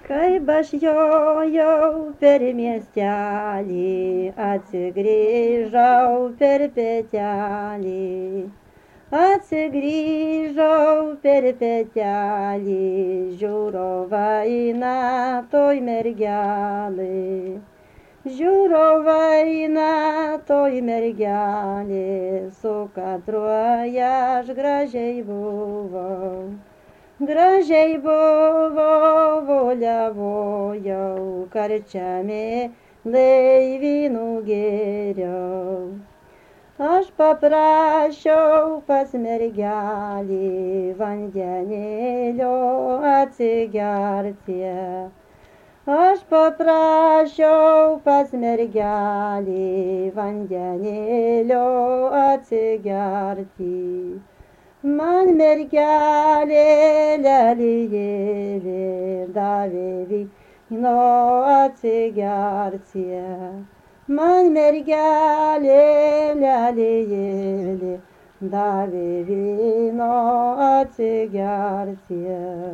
Kaip aš jojau per miestelį, atsigrįžau per petelį. Atsigrįžau per petelį, žiūrova eina toj mergelė. Žiūrova eina toj mergelė, su katruoja aš gražiai buvau. Gražiai buvau, voliavojau, karčiamėlėj vynų gėriau. Aš paprašiau pas mergelį vandenėlio atsigerti. Aš paprašiau pas mergelį vandenėlio atsigerti. Man mergelė lelijėlė davė vyno atsigerti. Man mergelė lelijėlė davė vyno atsigerti.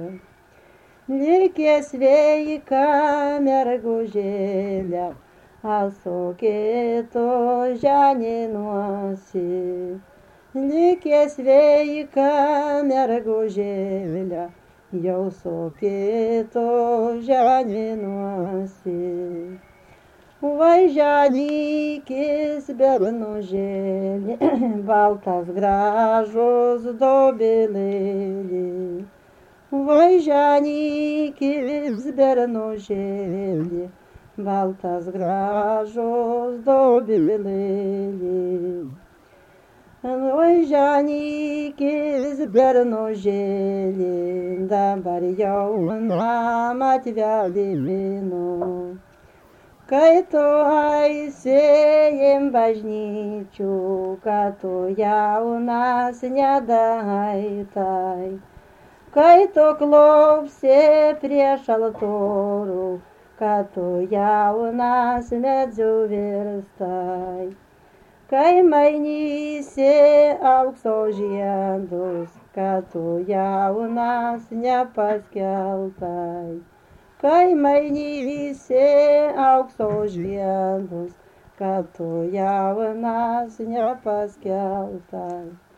Likė sveika mergužėlė, ąsokėto ženinuosi. Likė sveika mergužėlė, jau sokėto ženinuosi. Vai žadykis bernužėlė, baltas gražus dobilėlė. Vai žadykis bernužėlė, baltas gražus dobilėlė. Vai žadykis bernužėlė, dabar jaunam atvedė vyno. Kai tu eisi bažnyčių, kad tu jaunas nedaitai. Kai tu klopsi prieš altorių, kad tu jaunas medžiuvirstai. Kai mainysi aukso žiedus, kad tu jaunas nepaskeltai. Kai mainysi aukso žiedus, kad tu jaunas nepaskeltai.